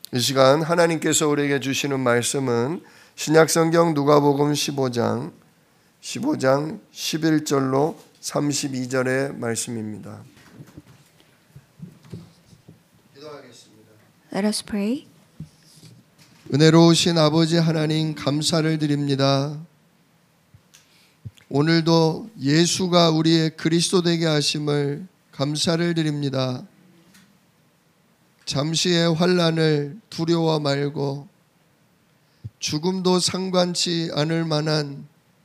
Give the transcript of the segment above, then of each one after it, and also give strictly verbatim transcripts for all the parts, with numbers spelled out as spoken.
이 시간 하나님께서 우리에게 주시는 말씀은 신약성경 누가복음 십오 장 십오 장 십일 절로 삼십이 절의 말씀입니다. 기도하겠습니다. Let us pray. 은혜로우신 아버지 하나님 감사를 드립니다. 오늘도 예수가 우리의 그리스도 되게 하심을 감사를 드립니다. 잠시의 환난을 두려워 말고 죽음도 상관치 않을 만한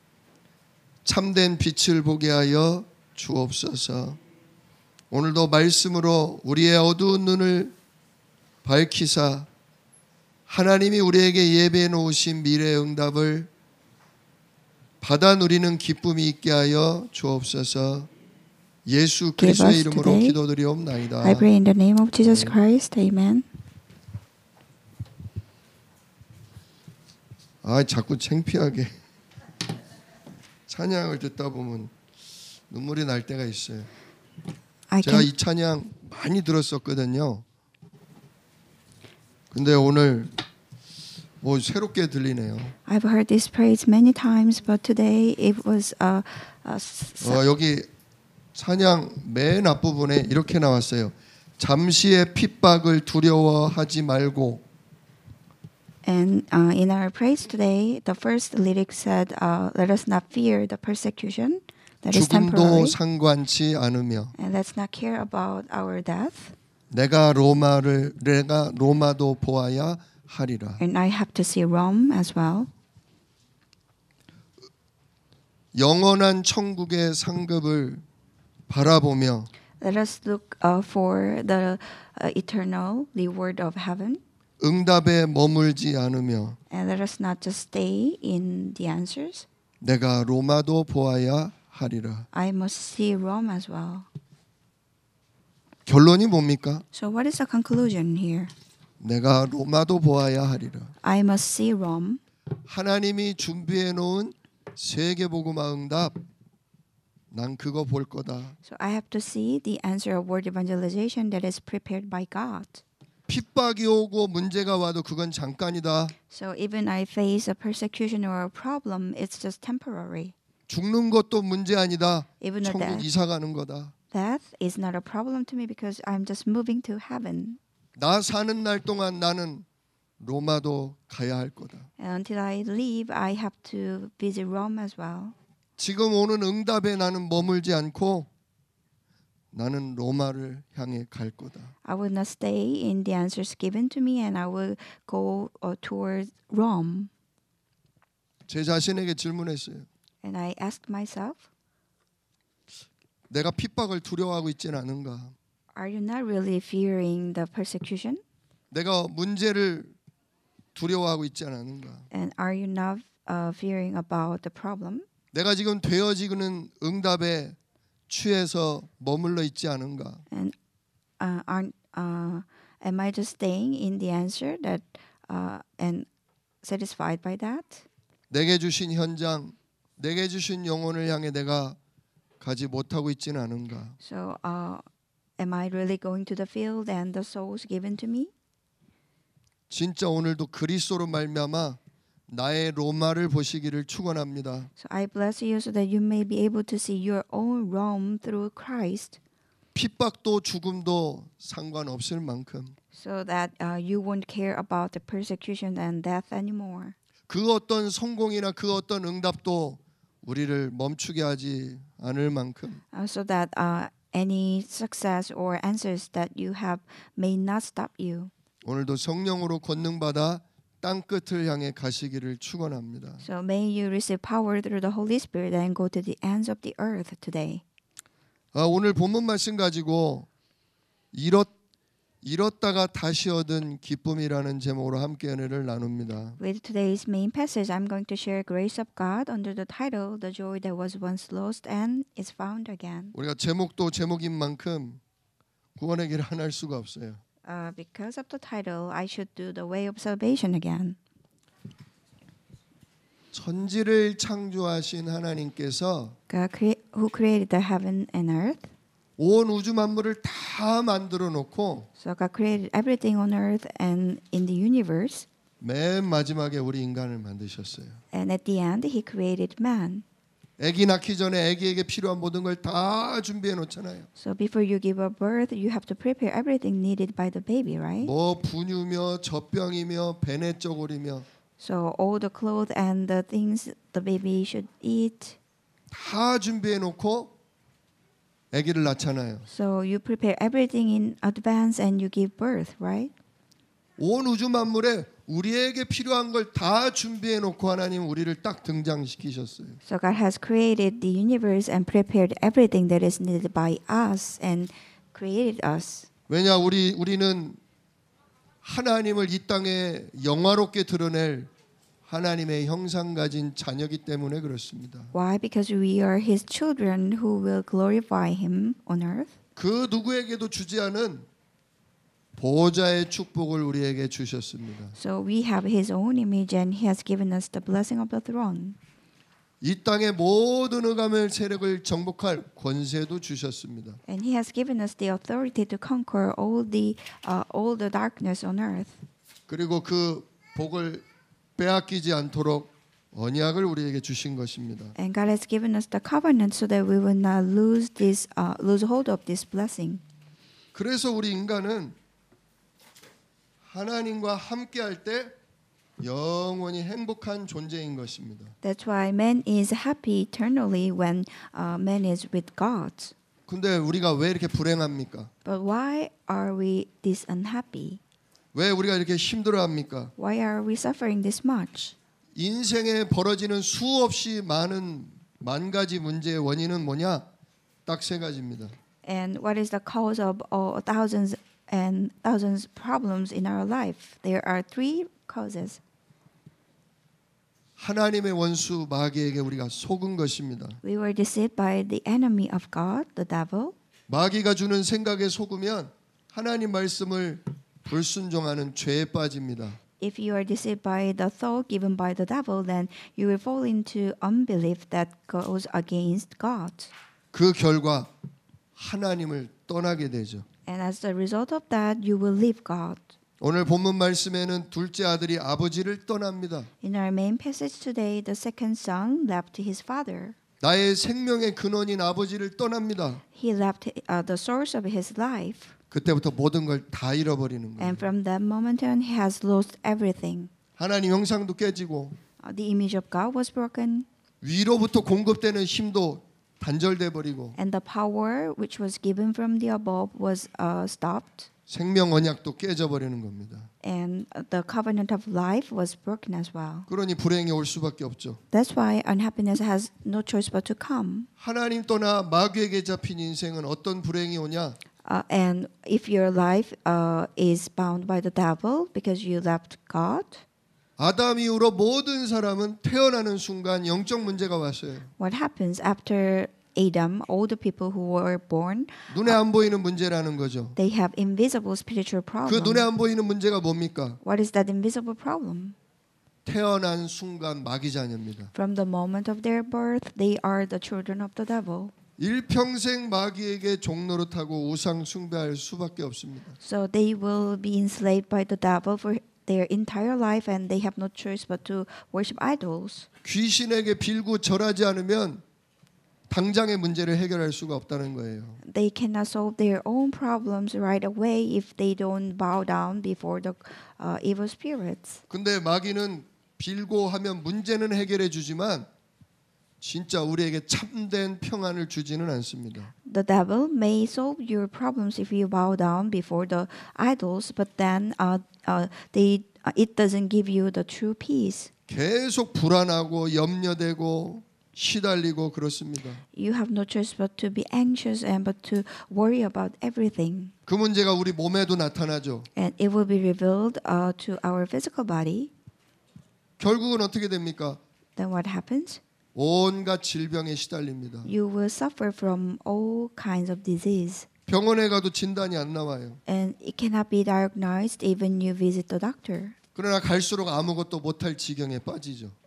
참된 빛을 보게 하여 주옵소서. 오늘도 말씀으로 우리의 어두운 눈을 밝히사 하나님이 우리에게 예배해 놓으신 미래의 응답을 받아 누리는 기쁨이 있게 하여 주옵소서. 예수 그리스도의 이름으로 기도드리옵나이다. I pray in the name of Jesus Christ. Amen. 아, 자꾸 창피하게 찬양을 듣다 보면 눈물이 날 때가 있어요. I 제가 can 이 찬양 많이 들었었거든요. 근데 오늘 뭐 새롭게 들리네요. I've heard this praise many times, but today it was a, a s- 어, 여기 찬양 맨 앞부분에 이렇게 나왔어요. 잠시의 핍박을 두려워하지 말고. and uh, in our praise today, the first lyric said, uh, "Let us not fear the persecution that is 죽음도 temporary, 상관치 않으며 and let's not care about our death. 내가 로마를 내가 로마도 보아야 하리라." And I have to see Rome as well. 영원한 천국의 상급을 바라보며 Let us look uh, for the uh, eternal reward of heaven, 응답에 머물지 않으며 and let us not just stay in the answers. 내가 로마도 보아야 하리라. I must see Rome as well. 결론이 뭡니까? So what is the conclusion here? 내가 로마도 보아야 하리라. I must see Rome. 하나님이 준비해 놓은 세계복음화 응답, 난 그거 볼 거다. So I have to see the answer of word evangelization that is prepared by God. 핍박이 오고 문제가 와도 그건 잠깐이다. So even I face a persecution or a problem, it's just temporary. 죽는 것도 문제 아니다. Even though 천국 death, 이사 가는 거다. death is not a problem to me because I'm just moving to heaven. 나 사는 날 동안 나는 로마도 가야 할 거다. And until I leave, I have to visit Rome as well. 지금 오는 응답에 나는 머물지 않고 나는 로마를 향해 갈 거다. I will not stay in the answers given to me, and I will go uh, towards Rome. 제 자신에게 질문했어요. And I asked myself, 내가 핍박을 두려워하고 있지는 않은가? are you not really fearing the persecution? 내가 문제를 두려워하고 있지 않은가? And are you not uh, fearing about the problem? 내가 지금 되어지는 응답에 취해서 머물러 있지 않은가? And uh, aren't uh, am I just staying in the answer that uh, and satisfied by that? 내게 주신 현장, 내게 주신 영혼을 향해 내가 가지 못하고 있지는 않은가? So uh, am I really going to the field and the souls given to me? 진짜 오늘도 그리스도로 말미암아 나의 로마를 보시기를 축원합니다. So I bless you so that you may be able to see your own Rome through Christ, 핍박도 죽음도 상관없을 만큼 so that uh, you won't care about the persecution and death anymore. 그 어떤 성공이나 그 어떤 응답도 우리를 멈추게 하지 않을 만큼 Uh, so that uh, any success or answers that you have may not stop you. 오늘도 성령으로 권능받아 땅 끝을 향해 가시기를 축원합니다. So may you receive power through the Holy Spirit and go to the ends of the earth today. 아, 오늘 본문 말씀 가지고 잃었 잃었다가 다시 얻은 기쁨이라는 제목으로 함께 은혜를 나눕니다. With today's main passage, I'm going to share grace of God under the title "The Joy That Was Once Lost and Is Found Again." 우리가 제목도 제목인 만큼 구원의 길을 안 할 수가 없어요. Uh, because of the title, I should do the way of salvation again. 천지를 창조하신 하나님께서 God crea- who created the heaven and earth, 온 우주 만물을 다 만들어 놓고 So God created everything on earth and in the universe. 맨 마지막에 우리 인간을 만드셨어요. And at the end, He created man. 아기 낳기 전에 아기에게 필요한 모든 걸 다 준비해 놓잖아요. So before you give a birth, you have to prepare everything needed by the baby, right? 뭐 분유며 젖병이며 배내 쪼고리며 So all the clothes and the things the baby should eat. 다 준비해 놓고 아기를 낳잖아요. So you prepare everything in advance and you give birth, right? 온 우주 만물에 우리에게 필요한 걸 다 준비해 놓고 하나님 우리를 딱 등장시키셨어요. So God has created the universe and prepared everything that is needed by us and created us. 왜냐 우리 우리는 하나님을 이 땅에 영화롭게 드러낼 하나님의 형상 가진 자녀이기 때문에 그렇습니다. Why? Because we are His children who will glorify Him on earth. 그 누구에게도 주지 않은 보호자의 축복을 우리에게 주셨습니다. So we have His own image and He has given us the blessing of the throne. 이 땅의 모든 흑암의 세력을 정복할 권세도 주셨습니다. And He has given us the authority to conquer all the uh, all the darkness on earth. 그리고 그 복을 빼앗기지 않도록 언약을 우리에게 주신 것입니다. And God has given us the covenant so that we will not lose this uh, lose hold of this blessing. 그래서 우리 인간은 하나님과 함께할 때 영원히 행복한 존재인 것입니다. That's why man is happy eternally when uh, man is with God. 근데 우리가 왜 이렇게 불행합니까? But why are we this unhappy? 왜 우리가 이렇게 힘들어합니까? Why are we suffering this much? 인생에 벌어지는 수없이 많은 만 가지 문제의 원인은 뭐냐? 딱 세 가지입니다. And what is the cause of all thousands and thousands problems in our life? There are three causes. 하나님의 원수 마귀에게 우리가 속은 것입니다. We were deceived by the enemy of God, the devil. 마귀가 주는 생각에 속으면 하나님 말씀을 불순종하는 죄에 빠집니다. If you are deceived by the thought given by the devil, then you will fall into unbelief that goes against God. 그 결과 하나님을 떠나게 되죠. And as a result of that, you will leave God. 오늘 본문 말씀에는 둘째 아들이 아버지를 떠납니다. In our main passage today, the second son left his father. 나의 생명의 근원인 아버지를 떠납니다. He left uh, the source of his life. 그때부터 모든 걸 다 잃어버리는 거예요. And from that moment on, he has lost everything. 하나님 형상도 깨지고 Uh, the image of God was broken. 위로부터 공급되는 힘도 단절돼 버리고 And the power which was given from the above was uh, stopped. 생명 언약도 깨져 버리는 겁니다. And the covenant of life was broken as well. 그러니 불행이 올 수밖에 없죠. That's why unhappiness has no choice but to come. 하나님 떠나 마귀에게 잡힌 인생은 어떤 불행이 오냐? Uh, and if your life uh, is bound by the devil because you left God, 아담 이후로 모든 사람은 태어나는 순간 영적 문제가 왔어요. what happens after Adam, all the people who were born, 눈에 안 보이는 문제라는 거죠. they have invisible spiritual 그 problem. 눈에 안 보이는 문제가 뭡니까? What is that invisible problem? 태어난 순간 마귀 자녀입니다. From the moment of their birth, they are the children of the devil. 일평생 마귀에게 종노릇하고 우상 숭배할 수밖에 없습니다. So they will be enslaved by the devil for their entire life and they have no choice but to worship idols. 귀신에게 빌고 절하지 않으면 당장의 문제를 해결할 수가 없다는 거예요. They cannot solve their own problems right away if they don't bow down before the uh, evil spirits. 근데 마귀는 빌고 하면 문제는 해결해 주지만 진짜 우리에게 참된 평안을 주지는 않습니다. The devil may solve your problems if you bow down before the idols, but then uh, uh, they, uh, it doesn't give you the true peace. 계속 불안하고 염려되고 시달리고 그렇습니다. You have no choice but to be anxious and but to worry about everything. 그 문제가 우리 몸에도 나타나죠. And it will be revealed uh, to our physical body. 결국은 어떻게 됩니까? Then what happens? 온갖 질병에 시달립니다. You will suffer from all kinds of disease. 병원에 가도 진단이 안 나와요. And it cannot be diagnosed even you visit the doctor. 그러나 갈수록 아무것도 못할 지경에 빠지죠.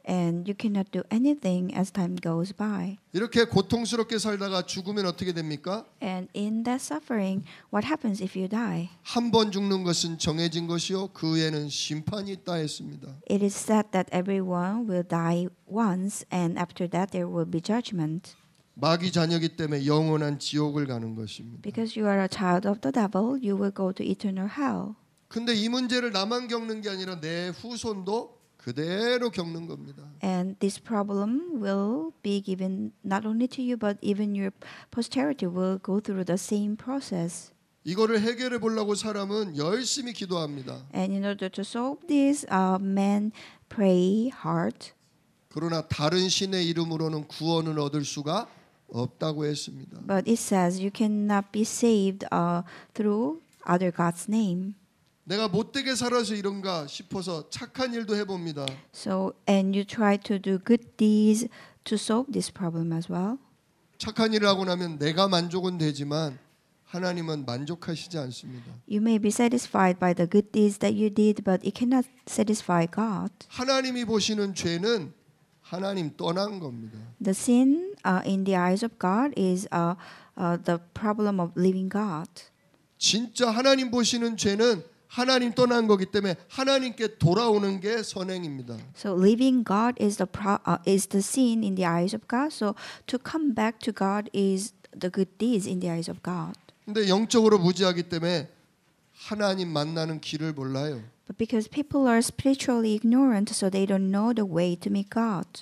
and you cannot do anything as time goes by. 이렇게 고통스럽게 살다가 죽으면 어떻게 됩니까? And in that suffering, what happens if you die? 한 번 죽는 것은 정해진 것이요 그 후에는 심판이 있다 했습니다. It is said that everyone will die once, and after that there will be judgment. 마귀 자녀이기 때문에 영원한 지옥을 가는 것입니다. Because you are a child of the devil, you will go to eternal hell. 근데 이 문제를 나만 겪는 게 아니라 내 후손도 그대로 겪는 겁니다. And this problem will be given not only to you, but even your posterity will go through the same process. 이거를 해결해 보려고 사람은 열심히 기도합니다. And in order to solve this, uh, men pray hard. 그러나 다른 신의 이름으로는 구원을 얻을 수가 없다고 했습니다. But it says you cannot be saved uh, through other God's name. 내가 못되게 살아서 이런가 싶어서 착한 일도 해봅니다. So, and you try to do good deeds to solve this problem as well. 착한 일을 하고 나면 내가 만족은 되지만 하나님은 만족하시지 않습니다. You may be satisfied by the good deeds that you did, but it cannot satisfy God. 하나님이 보시는 죄는 하나님 떠난 겁니다. The sin uh, in the eyes of God is uh, uh, the problem of living God. 진짜 하나님 보시는 죄는 하나님 떠난 거기 때문에 하나님께 돌아오는 게 선행입니다. So living God is the pro- uh, is the sin in the eyes of God. So to come back to God is the good deeds in the eyes of God. 근데 영적으로 무지하기 때문에 하나님 만나는 길을 몰라요. But because people are spiritually ignorant, so they don't know the way to meet God.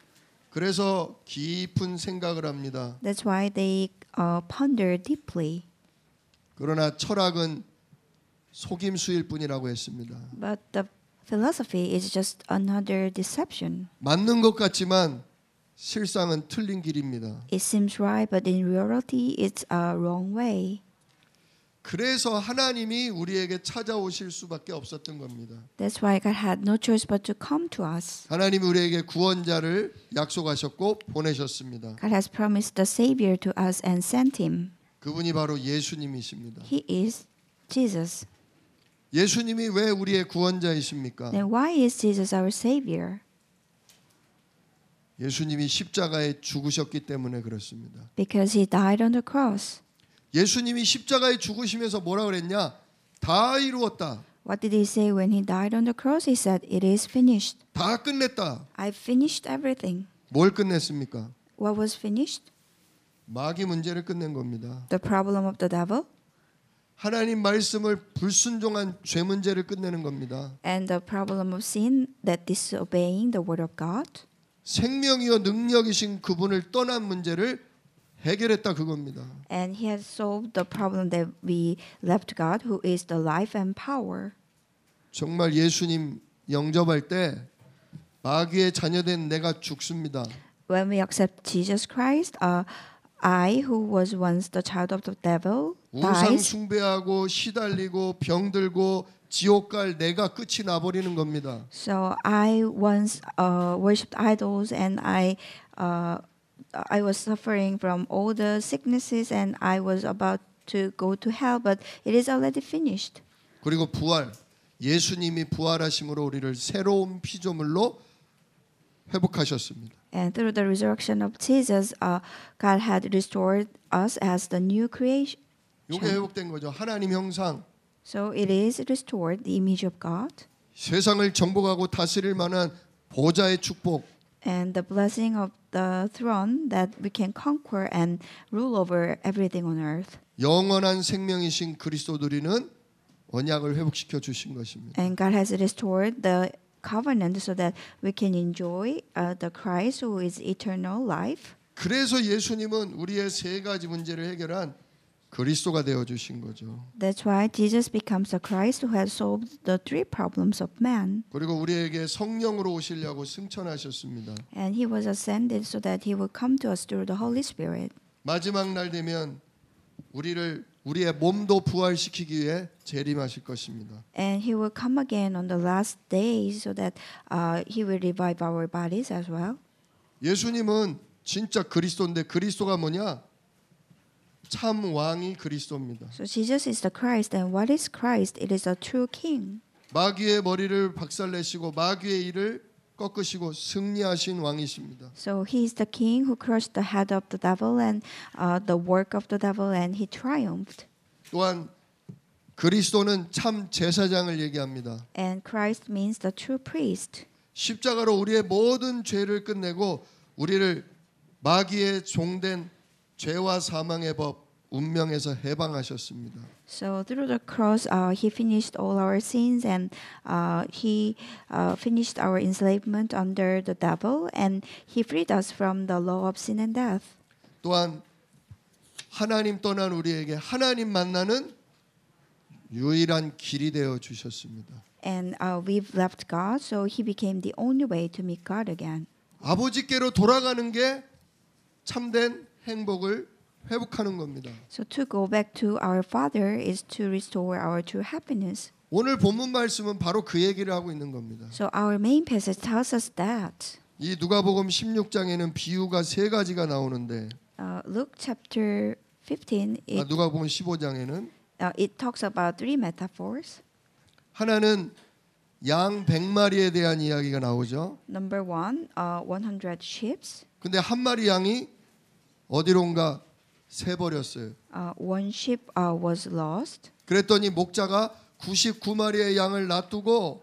그래서 깊은 생각을 합니다. That's why they uh, ponder deeply. 그러나 철학은 속임수일 뿐이라고 했습니다. But the philosophy is just another deception. 맞는 것 같지만 실상은 틀린 길입니다. It seems right, but in reality, it's a wrong way. 그래서 하나님이 우리에게 찾아오실 수밖에 없었던 겁니다. That's why God had no choice but to come to us. 하나님이 우리에게 구원자를 약속하셨고 보내셨습니다. God has promised the Savior to us and sent Him. 그분이 바로 예수님이십니다. He is Jesus. 예수님이 왜 우리의 구원자이십니까? Then why is Jesus our Savior? 예수님이 십자가에 죽으셨기 때문에 그렇습니다. Because He died on the cross. 예수님이 십자가에 죽으시면서 뭐라 그랬냐? 다 이루었다. What did He say when He died on the cross? He said, "It is finished. 다 끝냈다. I finished everything." 뭘 끝냈습니까? What was finished? 마귀 문제를 끝낸 겁니다. The problem of the devil 하나님 말씀을 불순종한 죄 문제를 끝내는 겁니다. and the problem of sin, that disobeying the word of God. 생명이요 능력이신 그분을 떠난 문제를 해결했다 그겁니다. And He has solved the problem that we left God, who is the life and power. 정말 예수님 영접할 때 마귀의 자녀된 내가 죽습니다. When we accept Jesus Christ, uh, I, who was once the child of the devil, 우상 dies. 숭배하고 시달리고 병들고 지옥 갈 내가 끝이 나버리는 겁니다. So I once uh, worshipped idols, and I, uh, I was suffering from all the sicknesses, and I was about to go to hell. But it is already finished. 그리고 부활, 예수님이 부활하심으로 우리를 새로운 피조물로 회복하셨습니다. And through the resurrection of Jesus, uh, God had restored us as the new creation. 이게 회복된 거죠. 하나님 형상. So it is restored, the image of God, 세상을 정복하고 다스릴 만한 보좌의 축복. and the blessing of the throne that we can conquer and rule over everything on earth. 영원한 생명이신 그리스도들이는 언약을 회복시켜 주신 것입니다. And God has restored the covenant so that we can enjoy uh, the Christ who is eternal life. 그래서 예수님은 우리의 세 가지 문제를 해결한 그리스도가 되어 주신 거죠. That's why Jesus becomes the Christ who has solved the three problems of man. 그리고 우리에게 성령으로 오시려고 승천하셨습니다. And He was ascended so that He will come to us through the Holy Spirit. 마지막 날 되면 우리를 우리의 몸도 부활시키기 위해 재림하실 것입니다. And He will come again on the last day so that uh, He will revive our bodies as well. 예수님은 진짜 그리스도인데 그리스도가 뭐냐? 참 왕이 그리스도입니다. So Jesus is the Christ, and what is Christ? It is a true King. 마귀의 머리를 박살내시고 마귀의 일을 꺾으시고 승리하신 왕이십니다. So he is the king who crushed the head of the devil and uh, the work of the devil, and he triumphed. 또한 그리스도는 참 제사장을 얘기합니다. And Christ means the true priest. 십자가로 우리의 모든 죄를 끝내고 우리를 마귀의 종된 죄와 사망의 법 운명에서 해방하셨습니다. So through the cross, uh, he finished all our sins, and uh, he uh, finished our enslavement under the devil, and he freed us from the law of sin and death. 또한 하나님 떠난 우리에게 하나님 만나는 유일한 길이 되어 주셨습니다. And uh, we've left God, so he became the only way to meet God again. 아버지께로 돌아가는 게 참된 행복을 회복하는 겁니다. So to go back to our Father is to restore our true happiness. 오늘 본문 말씀은 바로 그 얘기를 하고 있는 겁니다. So our main passage tells us that. 이 누가복음 십육 장에는 비유가 세 가지가 나오는데 Uh, Luke chapter fifteen, 아, it, 누가복음 십오 장에는 uh, it talks about three metaphors. 하나는 양 백 마리에 대한 이야기가 나오죠. Number one, uh, one hundred sheep. 근데 한 마리 양이 어디론가 새 버렸어요. Uh, one sheep uh, was lost. 그랬더니 목자가 구십구 마리의 양을 놔두고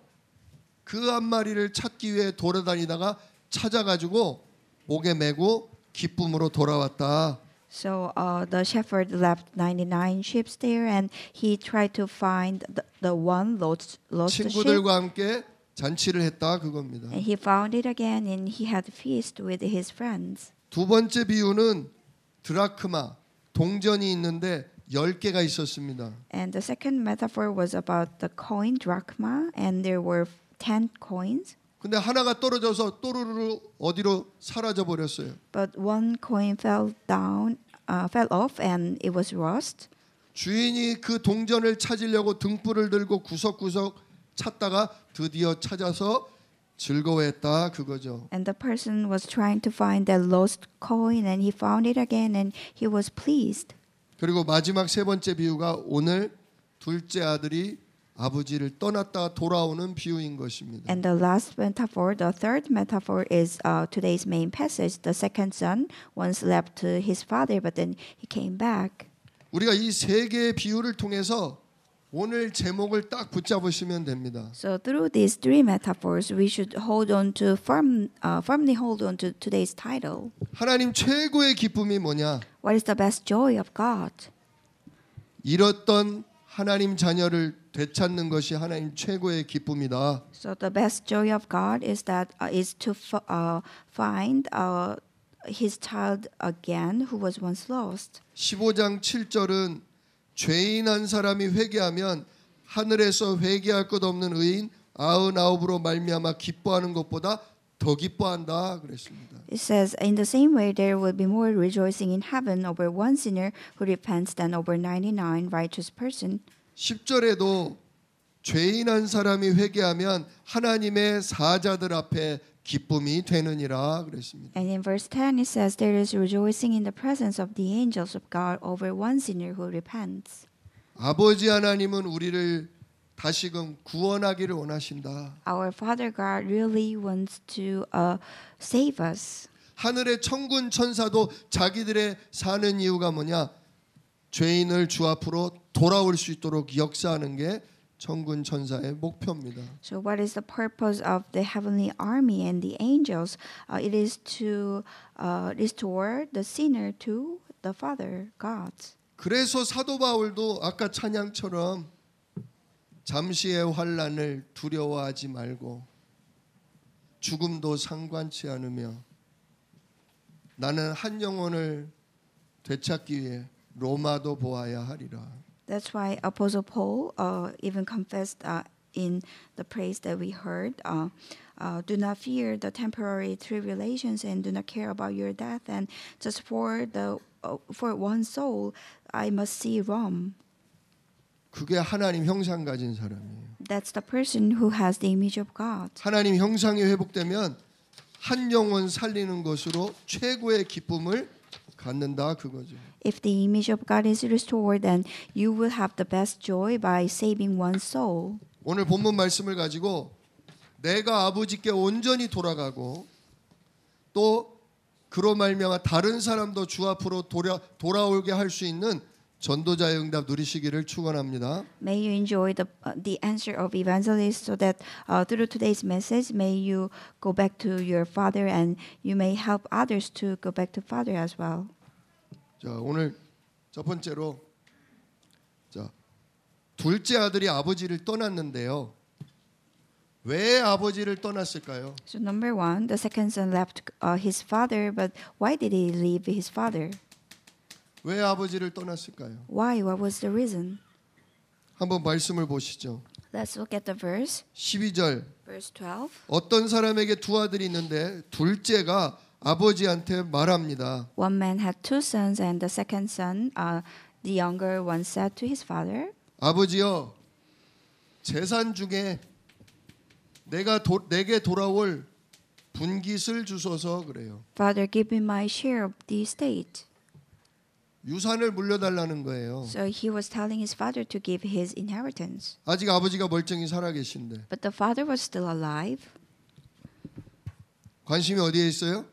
그 한 마리를 찾기 위해 돌아다니다가 찾아가지고 목에 메고 기쁨으로 돌아왔다. So uh, the shepherd left ninety-nine sheep there, and he tried to find the, the one lost, lost sheep. 친구들과 함께 잔치를 했다 그겁니다. And he found it again, and he had a feast with his friends. 두 번째 비유는 드라크마 동전이 있는데 열 개가 있었습니다. And the second metaphor was about the coin drachma, and there were ten coins. 근데 하나가 떨어져서 또르르 어디로 사라져 버렸어요. But one coin fell down, uh, fell off, and it was lost. 주인이 그 동전을 찾으려고 등불을 들고 구석구석 찾다가 드디어 찾아서 즐거워했다 그거죠. And the person was trying to find that lost coin, and he found it again, and he was pleased. 그리고 마지막 세 번째 비유가 오늘 둘째 아들이 아버지를 떠났다 돌아오는 비유인 것입니다. And the last metaphor, the third metaphor, is uh, today's main passage. The second son once left to his father, but then he came back. 우리가 이 세 개의 비유를 통해서 오늘 제목을 딱 붙잡으시면 됩니다. So through these three metaphors, we should hold on to firm, uh, firmly hold on to today's title. 하나님 최고의 기쁨이 뭐냐? What is the best joy of God? 잃었던 하나님 자녀를 되찾는 것이 하나님 최고의 기쁨이다. So the best joy of God is that uh, is to f- uh, find uh, His child again who was once lost. 십오 장 칠 절은 죄인 한 사람이 회개하면 하늘에서 회개할 것 없는 의인 아흔아홉으로 말미암아 기뻐하는 것보다 더 기뻐한다 그랬습니다. It says, in the same way, there will be more rejoicing in heaven over one sinner who repents than over ninety-nine righteous person. 십 절에도 죄인 한 사람이 회개하면 하나님의 사자들 앞에 기쁨이 되느니라 그랬습니다. And in verse ten, it says, there is rejoicing in the presence of the angels of God over one sinner who repents. 아버지 하나님은 우리를 다시금 구원하기를 원하신다. Our Father God really wants to uh, save us. 하늘의 천군 천사도 자기들의 사는 이유가 뭐냐? 죄인을 주 앞으로 돌아올 수 있도록 역사하는 게 천군 천사의 목표입니다. So what is the purpose of the heavenly army and the angels? Uh, it is to uh, restore the sinner to the Father, God. 그래서 사도 바울도 아까 찬양처럼 잠시의 환난을 두려워하지 말고 죽음도 상관치 않으며 나는 한 영혼을 되찾기 위해 로마도 보아야 하리라. That's why Apostle Paul uh, even confessed uh, in the praise that we heard, uh, uh, do not fear the temporary tribulations and do not care about your death. And just for the uh, for one soul, I must see Rome. 그게 하나님 형상 가진 사람이에요. That's the person who has the image of God. 하나님 형상이 회복되면 한 영혼 살리는 것으로 최고의 기쁨을 갖는다 그거죠. If the image of God is restored, then you will have the best joy by saving one soul. 오늘 본문 말씀을 가지고 내가 아버지께 온전히 돌아가고 또 그로 말미암아 다른 사람도 주 앞으로 돌아, 돌아오게 할 수 있는 전도자의 응답 누리시기를 축원합니다. May you enjoy the uh, the answer of evangelist, so that uh, through today's message, may you go back to your father and you may help others to go back to father as well. 자, 오늘 첫 번째로 자, 둘째 아들이 아버지를 떠났는데요. 왜 아버지를 떠났을까요? So number one, the second son left uh, his father, but why did he leave his father? 왜 아버지를 떠났을까요? Why? What was the reason? 한번 말씀을 보시죠. Let's look at the verse, 십이 절. verse twelve. 어떤 사람에게 두 아들이 있는데 둘째가 아버지한테 말합니다. One man had two sons, and the second son, uh, the younger one, said to his father, 아버지여, 재산 중에 내가 도, 내게 돌아올 분깃을 주소서 그래요. Father, give me my share of the estate. 유산을 물려달라는 거예요. So he was telling his father to give his inheritance. 아직 아버지가 멀쩡히 살아계신데 But the father was still alive. 관심이 어디에 있어요?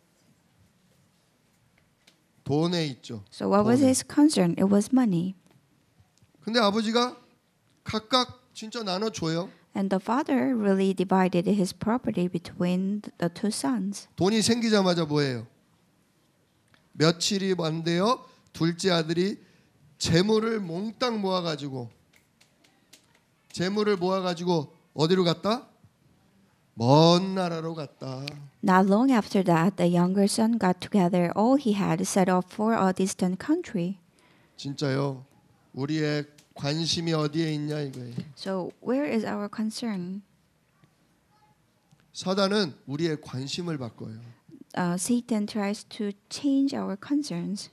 돈에 있죠. So what was 돈에. his concern? It was money. 근데 아버지가 각각 진짜 나눠줘요. And the father really divided his property between the two sons. 돈이 생기자마자 뭐예요? 며칠이 안 되어 둘째 아들이 재물을 몽땅 모아가지고 재물을 모아가지고 어디로 갔다? 먼 나라로 갔다. Not long after that, the younger son got together all he had, set off for a distant country. 진짜요. 우리의 관심이 어디에 있냐 이거예요. So where is our concern? 사단은 우리의 관심을 바꿔요. Uh, Satan tries to change our concerns.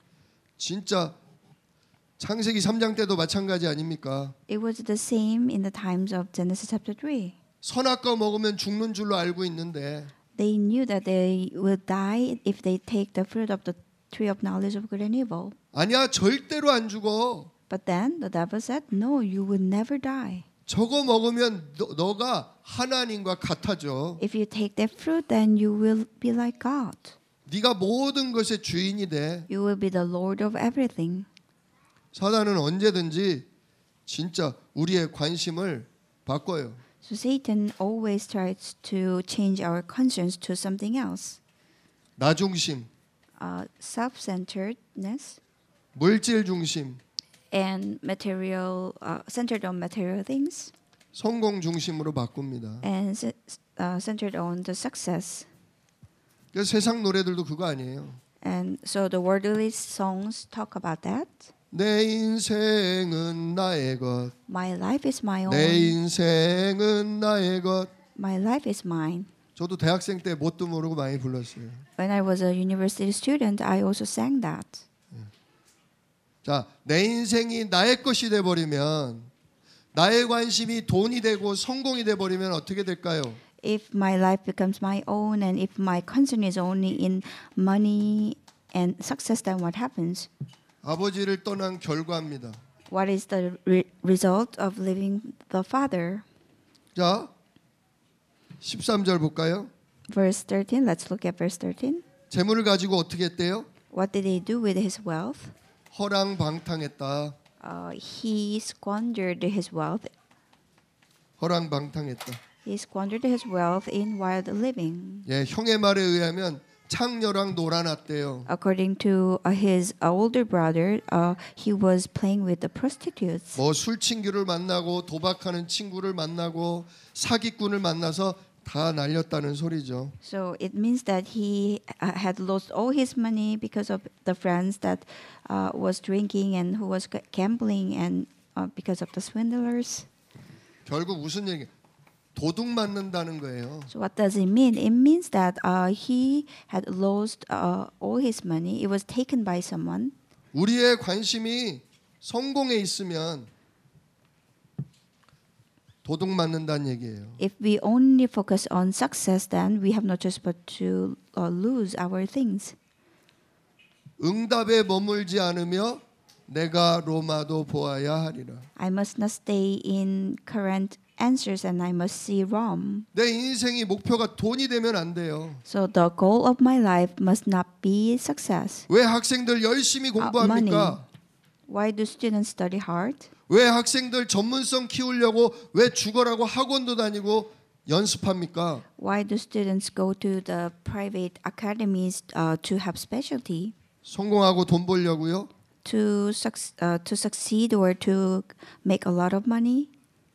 진짜 창세기 삼 장 때도 마찬가지 아닙니까? It was the same in the times of Genesis chapter three. 선악과 먹으면 죽는 줄로 알고 있는데 They knew that they will die if they take the fruit of the tree of knowledge of good and evil. 아니야 절대로 안 죽어. But then the devil said, "No, you will never die. 저거 먹으면 너, 너가 하나님과 같아져. If you take that fruit, then you will be like God. 네가 모든 것의 주인이 돼. You will be the Lord of everything." 사단은 언제든지 진짜 우리의 관심을 바꿔요. So Satan always tries to change our concerns to something else. 나 중심, Uh, self-centeredness 물질 중심, and material, uh, centered on material things, 성공 중심으로 바꿉니다. and se- uh, centered on the success. 그래서 세상 노래들도 그거 아니에요. And so the worldly songs talk about that. 내 인생은 나의 것. My life is my own. 내 인생은 나의 것. My life is mine. 저도 대학생 때 뭣도 모르고 많이 불렀어요. When I was a university student, I also sang that. 자, 내 인생이 나의 것이 돼 버리면 나의 관심이 돈이 되고 성공이 돼 버리면 어떻게 될까요? If my life becomes my own, and if my concern is only in money and success, then what happens? 아버지를 떠난 결과입니다. What is the re- result of leaving the father? 자, 십삼 절 볼까요? Verse thirteen. Let's look at verse thirteen. 재물을 가지고 어떻게 했대요? What did he do with his wealth? 허랑방탕했다. Uh, he squandered his wealth. 허랑방탕했다. He squandered his wealth in wild living. 예, 형의 말에 의하면 창녀랑 놀아났대요. According to uh, his uh, older brother, uh, he was playing with the prostitutes. 뭐 술친구를 만나고 도박하는 친구를 만나고 사기꾼을 만나서 다 날렸다는 소리죠. So it means that he uh, had lost all his money because of the friends that uh, was drinking and who was g- gambling, and uh, because of the swindlers. 결국 무슨 얘기? 도둑 맞는다는 거예요. So what does it mean? It means that uh, he had lost uh, all his money. It was taken by someone. 우리의 관심이 성공에 있으면 도둑 맞는다는 얘기예요. If we only focus on success, then we have no choice but to uh, lose our things. 응답에 머물지 않으며 내가 로마도 보아야 하리라. I must not stay in current answers and I must see Rome. 내 인생이 목표가 돈이 되면 안 돼요. So the goal of my life must not be success. 왜 학생들 열심히 공부합니까? Why do students study hard? 왜 학생들 전문성 키우려고 왜 죽어라고 학원도 다니고 연습합니까? Why do students go to the private academies uh, to have specialty? 성공하고 돈 벌려고요? To suc- uh, to succeed or to make a lot of money?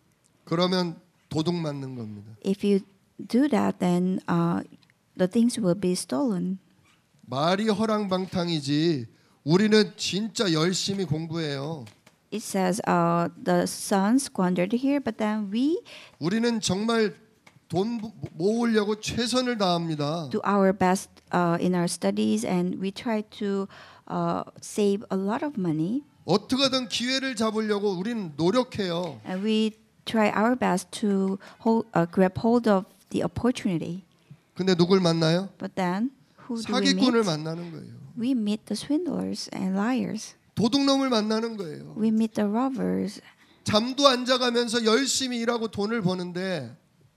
그러면 도둑 맞는 겁니다. If you do that, then uh, the things will be stolen. 말이 허랑방탕이지 우리는 진짜 열심히 공부해요. It says uh, the sons squandered here, but then we 우리는 정말 돈 모으려고 최선을 다합니다. do our best uh, in our studies, and we try to uh, save a lot of money, 어떻게든 기회를 잡으려고 우리는 노력해요. and we try our best to hold, uh, grab hold of the opportunity. 근데 누굴 만나요? But then, who do we 사기꾼을 meet? 만나는 거예요. We meet the swindlers and liars. 도둑놈을 만나는 거예요. We meet the robbers. 잠도 안 자가면서 열심히 일하고 돈을 버는데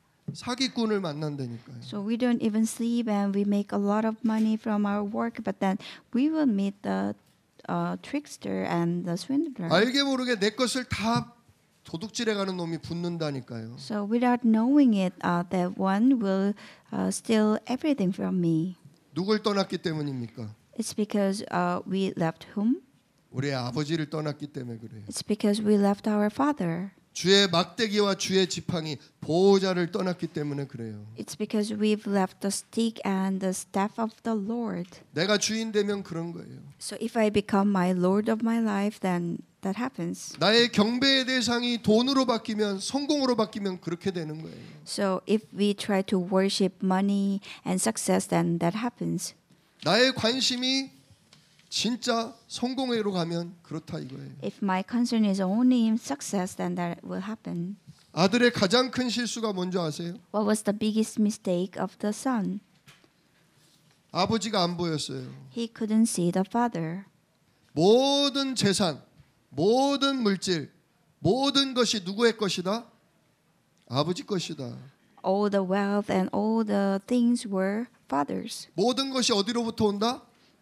사기꾼을 만난다니까요. So we don't even sleep, and we make a lot of money from our work. But then we will meet the uh, trickster and the swindler. 알게 모르게 내 것을 다 도둑질해가는 놈이 붙는다니까요. So without knowing it, uh, that one will uh, steal everything from me. 누굴 떠났기 때문입니까? It's because uh, we left whom? 우리 아버지를 떠났기 때문에 그래요. It's because we left our father. 주의 막대기와 주의 지팡이 보호자를 떠났기 때문에 그래요. It's because we've left the stick and the staff of the Lord. 내가 주인 되면 그런 거예요. So if I become my Lord of my life, then that happens. 나의 경배의 대상이 돈으로 바뀌면 성공으로 바뀌면 그렇게 되는 거예요. So if we try to worship money and success, then that happens. 나의 관심이 진짜 성공으로 가면 그렇다 이거예요. If my concern is only in success, then that will happen. 아들의 가장 큰 실수가 뭔지 아세요? What was the biggest mistake of the son? 아버지가 안 보였어요. He couldn't see the father. 모든 재산, 모든 물질, 모든 것이 누구의 것이다? 아버지 것이다. All the wealth and all the things were father's. 모든 것이 어디로부터 온다?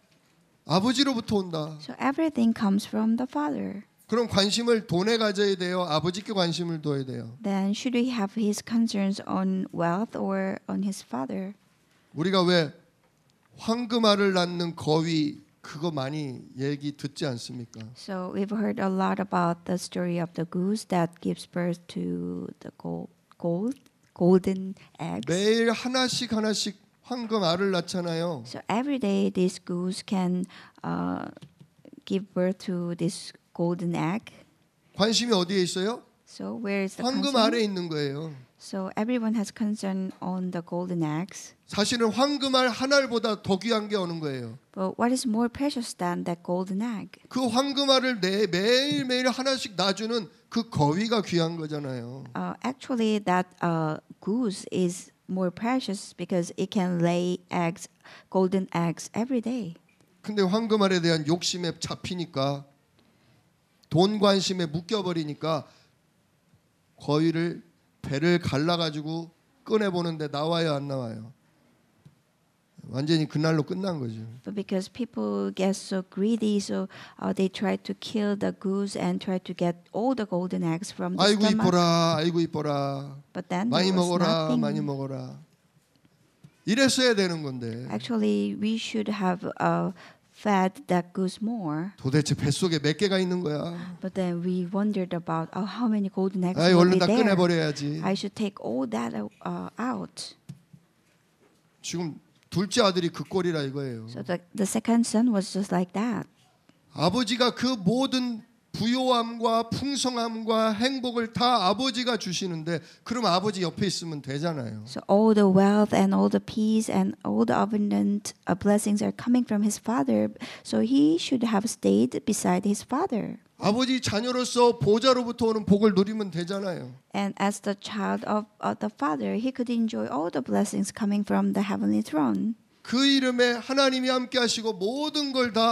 아버지로부터 온다. So everything comes from the father. 그럼 관심을 돈에 가져야 돼요? 아버지께 관심을 둬야 돼요? Then should he have his concerns on wealth or on his father? 우리가 왜 황금알을 낳는 거위 그거 많이 얘기 듣지 않습니까? So we've heard a lot about the story of the goose that gives birth to the gold, gold golden eggs. 매일 하나씩 하나씩 황금알을 낳잖아요. So every day this goose can uh, give birth to this golden egg. 관심이 어디에 있어요? So where is the 황금알에 concern? 있는 거예요. So everyone has concern on the golden eggs. 사실은 황금알 한 알보다 더 귀한 게 오는 거예요. But what is more precious than that golden egg? 그 황금알을 매, 매일매일 하나씩 놔주는 그 거위가 귀한 거잖아요. Uh, actually, that uh, goose is more precious because it can lay eggs, golden eggs every day. 근데 황금알에 대한 욕심에 잡히니까 돈 관심에 묶여버리니까 거위를 배를 갈라가지고 꺼내보는데 나와요 안 나와요? 완전히 그날로 끝난 거죠. But because people get so greedy, so uh, they try to kill the goose and try to get all the golden eggs from the 아이고 stomach. 이뻐라 아이고 이뻐라 But then 많이 there was 먹어라 nothing. 많이 먹어라 이랬어야 되는 건데 Actually, we should have uh, fed that goose more. 도대체 뱃속에 몇 개가 있는 거야? But then we wondered about oh, how many golden eggs 아이 will 얼른 be 다 there. 꺼내버려야지. I should take all that uh, out. 지금 둘째 아들이 그 꼴이라 이거예요. So the, the second son was just like that. 아버지가 그 모든 부요함과 풍성함과 행복을 다 아버지가 주시는데 그럼 아버지 옆에 있으면 되잖아요. So all the wealth and all the peace and all the abundant uh, blessings are coming from his father. So he should have stayed beside his father. 아버지 자녀로서 보좌로부터 오는 복을 누리면 되잖아요. And as the child of, of the father, he could enjoy all the blessings coming from the heavenly throne. 그 이름에 하나님이 함께 하시고 모든 걸 다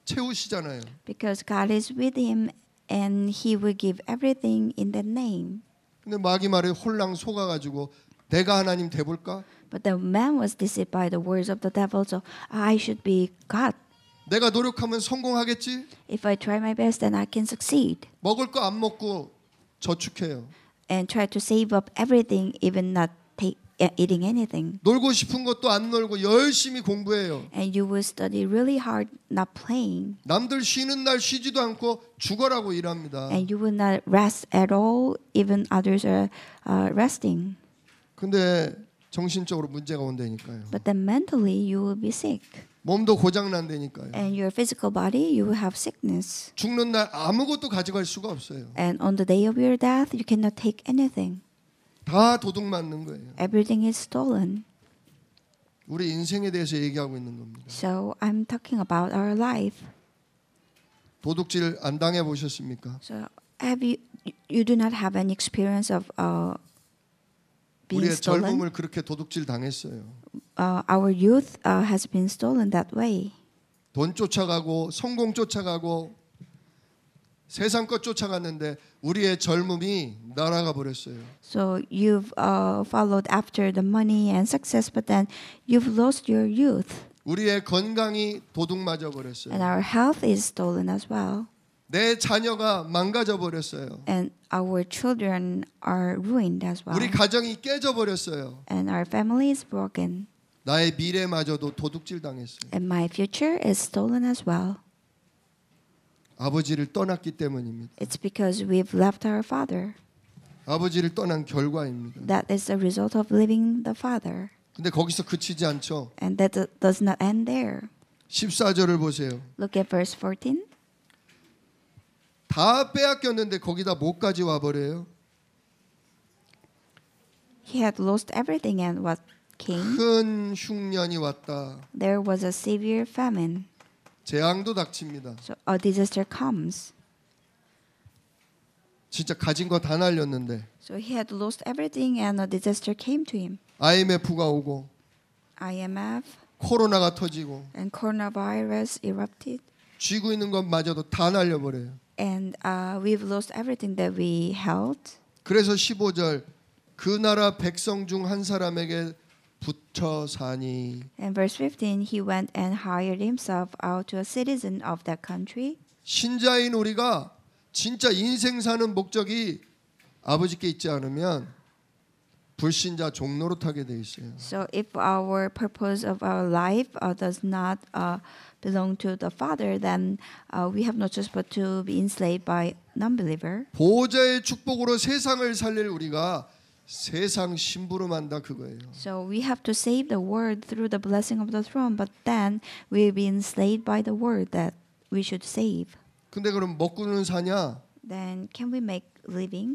채우시잖아요. because God is with him and he will give everything in that name. 근데 마귀 말에 홀랑 속아가지고 내가 하나님 돼볼까? But the man was deceived by the words of the devil. So I should be God. 내가 노력하면 성공하겠지? If I try my best, then I can succeed. 먹을 거 안 먹고 저축해요. And try to save up everything, even not take, uh, eating anything. 놀고 싶은 것도 안 놀고 열심히 공부해요. And you will study really hard, not playing. 남들 쉬는 날 쉬지도 않고 죽어라고 일합니다. And you will not rest at all, even others are uh, resting. 근데 정신적으로 문제가 온다니까요. But then mentally, you will be sick. 몸도 고장 난다니까요. And your physical body, you will have sickness. 죽는 날 아무것도 가져갈 수가 없어요. And on the day of your death, you cannot take anything. 다 도둑 맞는 거예요. Everything is stolen. 우리 인생에 대해서 얘기하고 있는 겁니다. So I'm talking about our life. 도둑질 안 당해 보셨습니까? So have you you do not have any experience of uh, being 우리의 stolen? 젊음을 그렇게 도둑질 당했어요. Uh, our youth uh, has been stolen that way. 돈 쫓아가고 성공 쫓아가고 세상 것 쫓아갔는데 우리의 젊음이 날아가 버렸어요. So you've uh, followed after the money and success, but then you've lost your youth, 우리의 건강이 도둑 맞아 and 버렸어요. our health is stolen as well, 내 자녀가 망가져 버렸어요. and our children are ruined as well, 우리 가정이 깨져 버렸어요. and our family is broken, 나의 미래마저도 도둑질 당했어요. and my future is stolen as well. 아버지를 떠났기 때문입니다. It's because we've left our father. 아버지를 떠난 결과입니다. That is the result of leaving the father. 근데 거기서 그치지 않죠. And that do- does not end there. 십사 절을 보세요. Look at verse fourteen. 다 빼앗겼는데 거기다 뭐까지 와버려요? He had lost everything, and what came? 큰 흉년이 왔다. There was a severe famine. 재앙도 닥칩니다. So a disaster comes. 진짜 가진 거 다 날렸는데 So he had lost everything, and a disaster came to him. 아이엠에프가 오고 I M F 코로나가 터지고 and coronavirus erupted, 쥐고 있는 것마저도 다 날려버려요. and uh, we've lost everything that we held. 그래서 십오 절 그 나라 백성 중 한 사람에게 붙여 사니 And verse fifteen, he went and hired himself out to a citizen of that country. 신자인 우리가 진짜 인생 사는 목적이 아버지께 있지 않으면 불신자 종로로 타게 돼 있어요. So if our purpose of our life uh, does not uh, belong to the Father, then uh, we have no choice but to be enslaved by non-believer. 보호자의 축복으로 세상을 살릴 우리가 세상 심부름한다 그거예요. So we have to save the world through the blessing of the throne, but then we'll be enslaved by the word that we should save. 근데 그럼 먹고는 사냐? Then can we make living?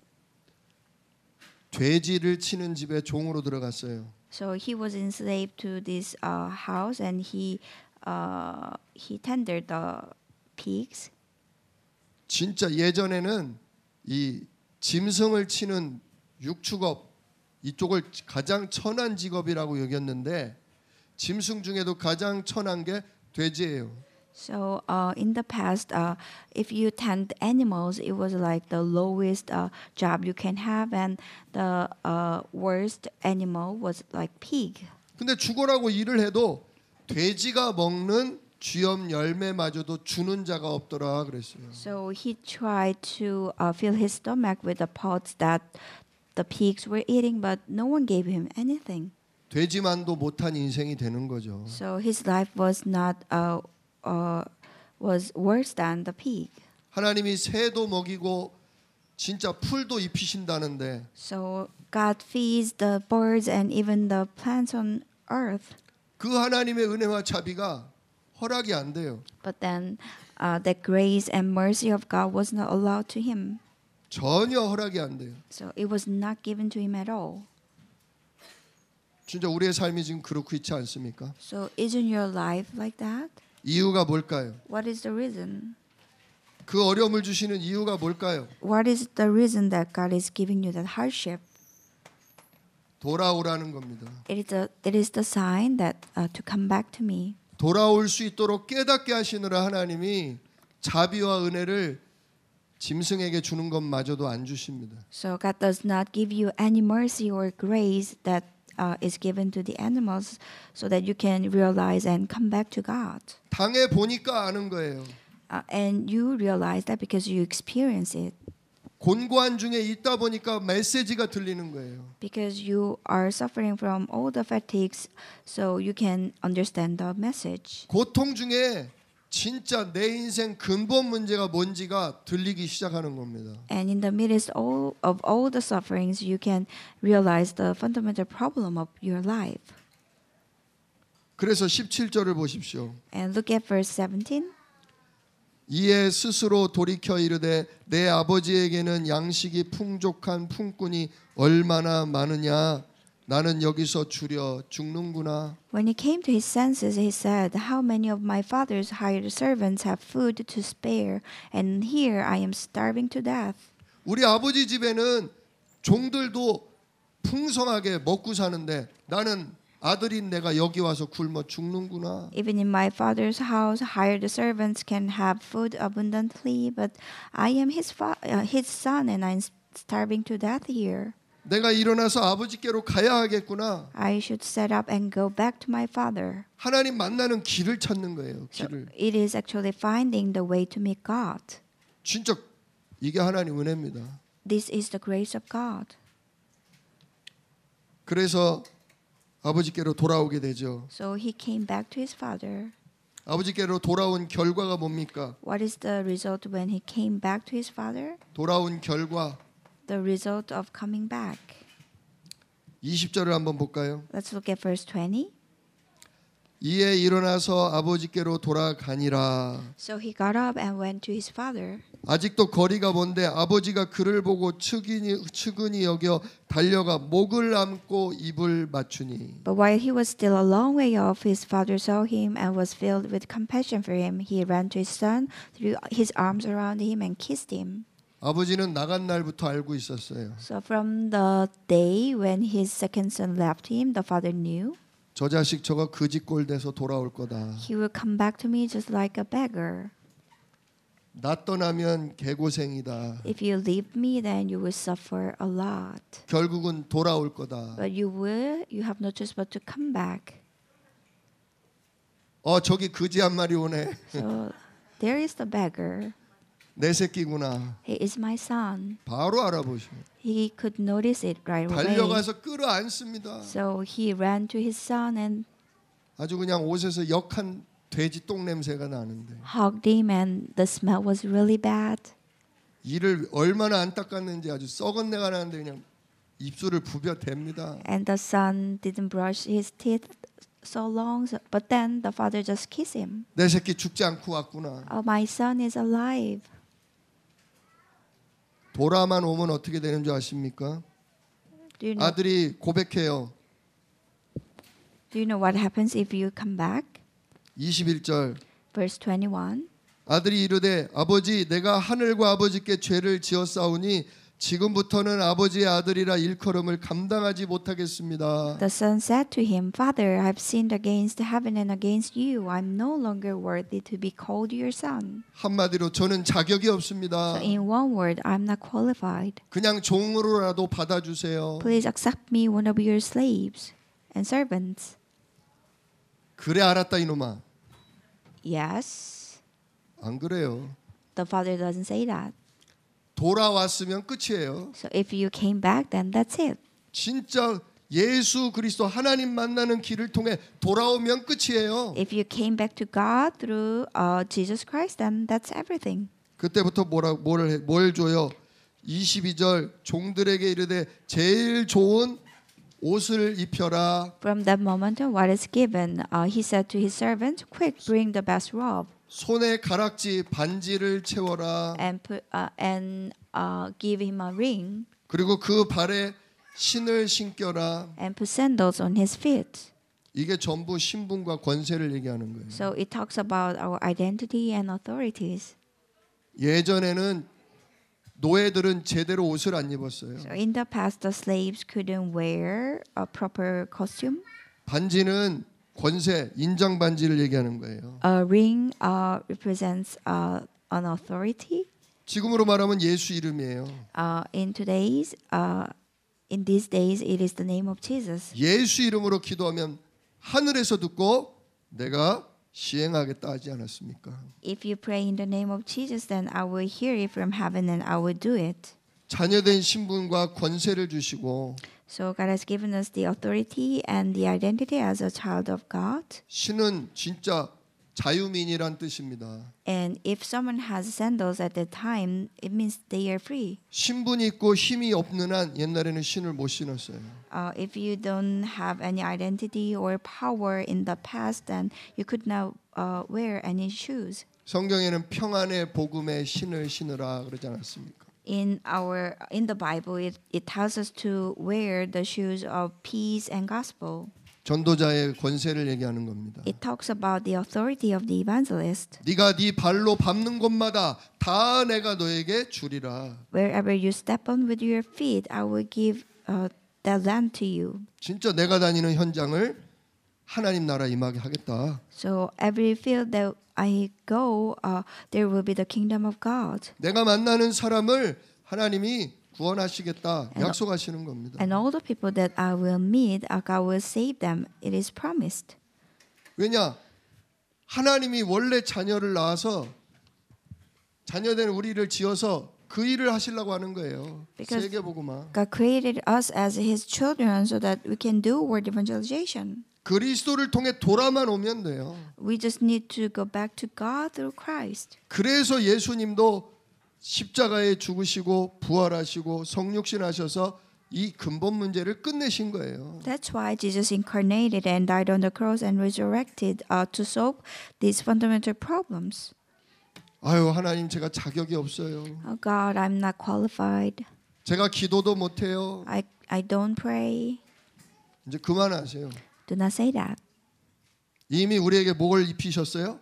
돼지를 치는 집에 종으로 들어갔어요. So he was enslaved to this uh, house, and he uh, he tended the pigs. 진짜 예전에는 이 짐승을 치는 육축업 이쪽을 가장 천한 직업이라고 여겼는데 짐승 중에도 가장 천한 게 돼지예요. So uh, in the past, uh, if you tend animals, it was like the lowest uh, job you can have, and the uh, worst animal was like pig. 근데 죽어라고 일을 해도 돼지가 먹는 쥐염 열매마저도 주는 자가 없더라 그랬어요. So he tried to uh, fill his stomach with the pods that the pigs were eating, but no one gave him anything. 돼지만도 못한 인생이 되는 거죠. So his life was not uh, uh, was worse than the pig. 하나님이 새도 먹이고 진짜 풀도 입히신다는데 So God feeds the birds and even the plants on earth. 그 하나님의 은혜와 자비가 허락이 안 돼요. But then uh, the grace and mercy of God was not allowed to him. 전혀 허락이 안 돼요. So it was not given to him at all. 진짜 우리의 삶이 지금 그렇고 있지 않습니까? So isn't your life like that? 이유가 뭘까요? What is the reason? 그 어려움을 주시는 이유가 뭘까요? What is the reason that God is giving you that hardship? 돌아오라는 겁니다. It is the, it is the sign that uh, to come back to me. 돌아올 수 있도록 깨닫게 하시느라 하나님이 자비와 은혜를 짐승에게 주는 것마저도 안 주십니다. So God does not give you any mercy or grace that uh, is given to the animals so that you can realize and come back to God. 당해 보니까 아는 거예요. Uh, and you realize that because you experience it. 곤고한 중에 있다 보니까 메시지가 들리는 거예요. Because you are suffering from all the fatigues, so you can understand the message. 고통 중에 진짜 내 인생 근본 문제가 뭔지가 들리기 시작하는 겁니다. And in the midst all, of all the sufferings, you can realize the fundamental problem of your life. 그래서 십칠 절을 보십시오. And look at verse seventeen. 이에 스스로 돌이켜 이르되 내 아버지에게는 양식이 풍족한 품꾼이 얼마나 많으냐 나는 여기서 주려 죽는구나. When he came to his senses, he said, "How many of my father's hired servants have food to spare, and here I am starving to death." 우리 아버지 집에는 종들도 풍성하게 먹고 사는데 나는 아들인 내가 여기 와서 굶어 죽는구나. Even in my father's house, hired servants can have food abundantly, but I am his fa- uh, his son, and I'm starving to death here. 내가 일어나서 아버지께로 가야 하겠구나. I should set up and go back to my father. 하나님 만나는 길을 찾는 거예요. So 길을. it is actually finding the way to meet God. 진짜 이게 하나님 은혜입니다. This is the grace of God. 그래서 아버지께로 돌아오게 되죠. So he came back to his father. 아버지께로 돌아온 결과가 뭡니까? What is the result when he came back to his father? 돌아온 결과 The result of coming back. 이십 절을 한번 볼까요? Let's look at verse twenty. 이에 일어나서 아버지께로 돌아가니라. So he got up and went to his father. 아직도 거리가 먼데 아버지가 그를 보고 측은히, 측은히 여겨 달려가 목을 안고 입을 맞추니. But while he was still a long way off, his father saw him and was filled with compassion for him. He ran to his son, threw his arms around him and kissed him. 아버지는 나간 날부터 알고 있었어요. So from the day when his second son left him, the father knew 저 자식 저거 거지꼴 돼서 돌아올 거다. he will come back to me just like a beggar. 나 떠나면 개고생이다. If you leave me, then you will suffer a lot. 결국은 돌아올 거다. But you will, you have no choice but to come back. 어 저기 거지 한 마리 오네. So there is the beggar. 내 새끼구나. He is my son. 바로 알아보셔. He could notice it right away. 달려가서 끌어안습니다. So he ran to his son and 아주 그냥 옷에서 역한 돼지 똥 냄새가 나는데 hugged him, and the smell was really bad. 이를 얼마나 안 닦았는지 아주 썩은 내가 나는데 그냥 입술을 부벼댑니다. And the son didn't brush his teeth so long, so, but then the father just kissed him. 내 새끼 죽지 않고 왔구나. Oh, my son is alive. 돌아만 오면 어떻게 되는 줄 아십니까? Do you know, 아들이 고백해요. do you know what happens if you come back? 이십일 절 Verse twenty-one. 아들이 이르되 아버지 내가 하늘과 아버지께 죄를 지었사오니 지금부터는 아버지의 아들이라 일컬음을 감당하지 못하겠습니다. The son said to him, Father, I have sinned against heaven and against you. I'm no longer worthy to be called your son. 한마디로 저는 자격이 없습니다. So in one word, I'm not qualified. 그냥 종으로라도 받아주세요. Please accept me one of your slaves and servants. 그래 알았다 이놈아. Yes. 안 그래요. The father doesn't say that. 돌아왔으면 끝이에요. So if you came back, then that's it. 진짜 예수 그리스도 하나님 만나는 길을 통해 돌아오면 끝이에요. If you came back to God through uh, Jesus Christ, then that's everything. 그때부터 뭐라 뭘, 해- 뭘 줘요? 이십이 절 종들에게 이르되 제일 좋은 옷을 입혀라. From that moment on, what is given? Uh, he said to his servant, Quick, bring the best robe 손에 가락지 반지를 채워라. and put uh, and uh, give him a ring 그리고 그 발에 신을 신겨라. and put sandals on his feet. 이게 전부 신분과 권세를 얘기하는 거예요. So it talks about our identity and authorities. 예전에는 노예들은 제대로 옷을 안 입었어요. So in the past, the slaves couldn't wear a proper costume. 반지는 권세, 인장 반지를 얘기하는 거예요. A ring uh, represents uh, an authority. 지금으로 말하면 예수 이름이에요. Uh, in today's, uh, in these days, it is the name of Jesus. 예수 이름으로 기도하면 하늘에서 듣고 내가 시행하겠다 하지 않았습니까? If you pray in the name of Jesus, then I will hear it from heaven and I will do it. 자녀된 신분과 권세를 주시고 So God has given us the authority and the identity as a child of God. 신은 진짜 자유민이란 뜻입니다. And if someone has sandals at that time, it means they are free. 신분이 있고 힘이 없는 한 옛날에는 신을 못 신었어요. Uh, if you don't have any identity or power in the past, then you could not uh, wear any shoes. 성경에는 평안의 복음의 신을 신으라 그러지 않았습니까? In our in the Bible, it, it tells us to wear the shoes of peace and gospel. 전도자의 권세를 얘기하는 겁니다. It talks about the authority of the evangelist. 네가 네 발로 밟는 곳마다 다 내가 너에게 주리라. Wherever you step on with your feet, I will give uh, that land to you. 진짜 내가 다니는 현장을 하나님 나라 임하게 하겠다. So every field that I go, uh, there will be the kingdom of God. 내가 만나는 사람을 하나님이 구원하시겠다 약속하시는 겁니다. And all the people that I will meet, uh, God will save them. It is promised. 왜냐? 하나님이 원래 자녀를 낳아서 자녀된 우리를 지어서 그 일을 하시려고 하는 거예요. Because 세계복음화. God created us as His children so that we can do word evangelization. 그리스도를 통해 돌아만 오면 돼요. We just need to go back to God through Christ. 그래서 예수님도 십자가에 죽으시고 부활하시고 성육신 하셔서 이 근본 문제를 끝내신 거예요. That's why Jesus incarnated and died on the cross and resurrected uh, to solve these fundamental problems. 아유 하나님 제가 자격이 없어요. Oh God, I'm not qualified. 제가 기도도 못해요. I, I don't pray. 이제 그만하세요. Do not say that. 이미 우리에게 목을 입히셨어요?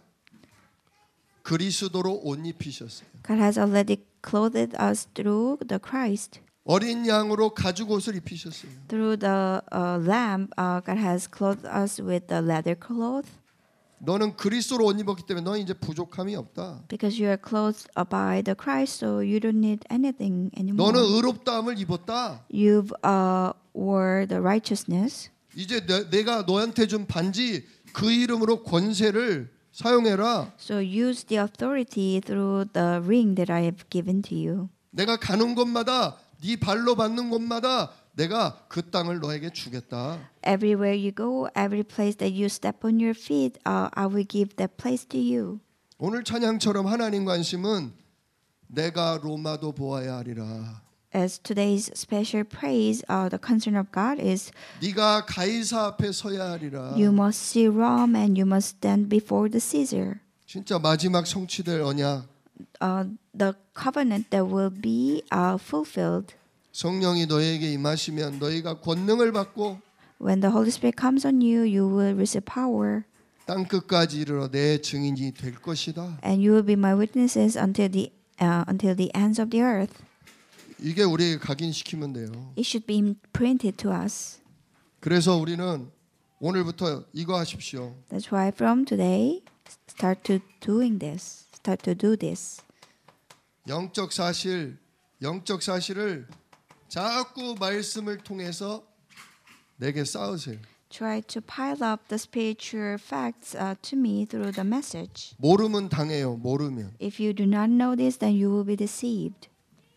그리스도로 옷 입히셨어요. God has already clothed us through the Christ. 어린 양으로 가죽 옷을 입히셨어요. Through the uh, lamb, uh, God has clothed us with the leather cloth. 너는 그리스도로 옷 입었기 때문에 너는 이제 부족함이 없다. Because you are clothed by the Christ, so you don't need anything anymore. 너는 의롭다함을 입었다. You've uh, wore the righteousness. 이제 내, 내가 너한테 준 반지 그 이름으로 권세를 사용해라. So use the authority through the ring that I have given to you. 내가 가는 곳마다 네 발로 밟는 곳마다 내가 그 땅을 너에게 주겠다. Everywhere you go, every place that you step on your feet, uh, I will give that place to you. 오늘 찬양처럼 하나님 관심은 내가 로마도 보아야 하리라. As today's special praise, uh, the concern of God is 네가 가이사 앞에 서야 하리라. you must see Rome and you must stand before the Caesar. 진짜 마지막 성취될 언약. Uh, the covenant that will be uh, fulfilled 성령이 너에게 임하시면 너희가 권능을 받고 when the Holy Spirit comes on you. You will receive power, 땅 끝까지 이르러 내 증인이 될 것이다. and you will be my witnesses until the uh, until the ends of the earth. 이게 우리에게 각인시키면 돼요. It should be imprinted to us. 그래서 우리는 오늘부터 이거 하십시오. That's why from today, start to doing this. Start to do this. 영적 사실, 영적 사실을 자꾸 말씀을 통해서 내게 쌓으세요. Try to pile up the spiritual facts uh, to me through the message. 모르면 당해요. 모르면. If you do not know this, then you will be deceived.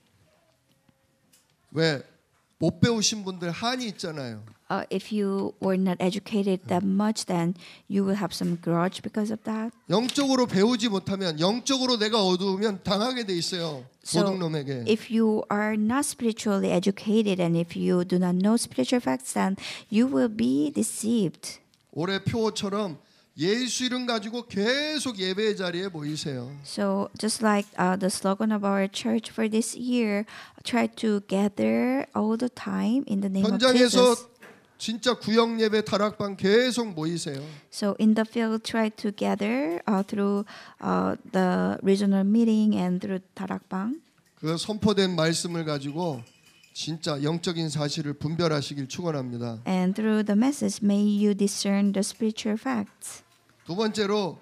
왜? 못 배우신 분들 한이 있잖아요. Uh, if you were not educated that much, then you will have some grudge because of that. 영적으로 배우지 못하면 영적으로 내가 어두우면 당하게 돼 있어요. So, 도둑놈에게. if you are not spiritually educated and if you do not know spiritual facts, then you will be deceived. 올해 표어처럼 예수 이름 가지고 계속 예배 자리에 모이세요. So just like uh, the slogan of our church for this year, try to gather all the time in the name of 현장에서 Jesus. 진짜 구역 예배 다락방 계속 모이세요. So in the field, try to gather uh, through uh, the regional meeting and through 다락방. 그 선포된 말씀을 가지고 진짜 영적인 사실을 분별하시길 축원합니다. And through the message, may you discern the spiritual facts. 두 번째로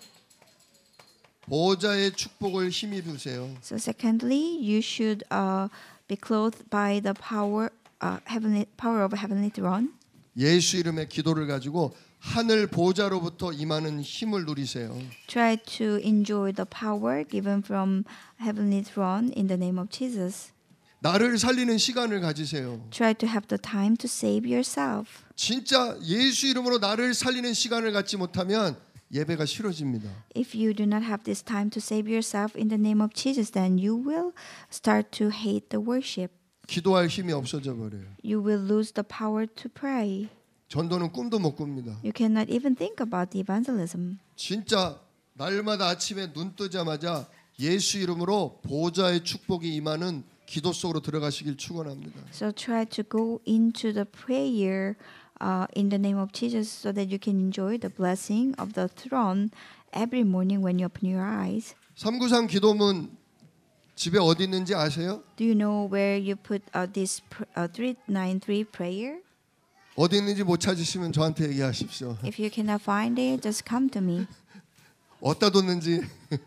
보호자의 축복을 힘입으세요. So secondly, you should uh, be clothed by the power, uh, heavenly power of heavenly throne. 예수 이름의 기도를 가지고 하늘 보호자로부터 임하는 힘을 누리세요. Try to enjoy the power given from heavenly throne in the name of Jesus. 나를 살리는 시간을 가지세요. Try to have the time to save yourself. 진짜 예수 이름으로 나를 살리는 시간을 갖지 못하면 예배가 싫어집니다. If you do not have this time to save yourself in the name of Jesus, then you will start to hate the worship. 기도할 힘이 없어져 버려요. You will lose the power to pray. 전도는 꿈도 못 꿉니다. You cannot even think about the evangelism. 진짜 날마다 아침에 눈 뜨자마자 예수 이름으로 보호자의 축복이 임하는 기도 속으로 들어가시길 축원합니다. So try to go into the prayer uh, in the name of Jesus so that you can enjoy the blessing of the throne every morning when you open your eyes. 삼구삼 기도문 집에 어디 있는지 아세요? Do you know where you put uh, this pr- uh, three ninety-three prayer? 어디 있는지 못 찾으시면 저한테 얘기하십시오. If you cannot find it, just come to me. 어디다 뒀는지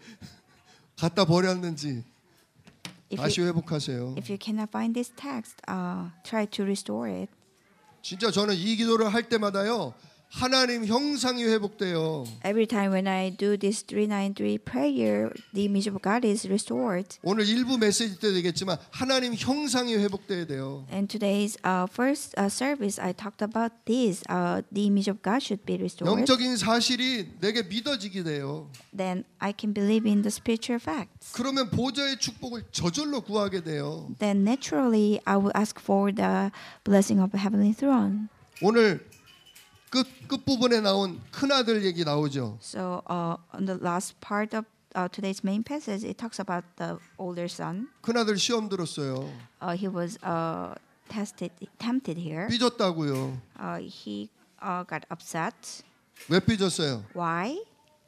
갖다 버렸는지 If 다시 you, 회복하세요. if you cannot find this text, uh, try to restore it. 진짜 저는 이 기도를 할 때마다요. 하나님 형상이 회복돼요. Every time when I do this three ninety-three prayer, the image of God is restored. 오늘 일부 메시지 때 되겠지만 하나님 형상이 회복돼야 돼요. And today's uh, first uh, service, I talked about this. Uh, the image of God should be restored. 영적인 사실이 내게 믿어지게 돼요. Then I can believe in the spiritual facts. 그러면 보좌의 축복을 저절로 구하게 돼요. Then naturally, I will ask for the blessing of the heavenly throne. 오늘 끝 끝부분에 나온 큰 아들 얘기 나오죠. So uh, on the last part of uh, today's main passage, it talks about the older son. 큰 아들 시험 들었어요. Uh, he was uh, tested, tempted here. 삐졌다고요. Uh, he uh, got upset. 왜 삐졌어요? Why?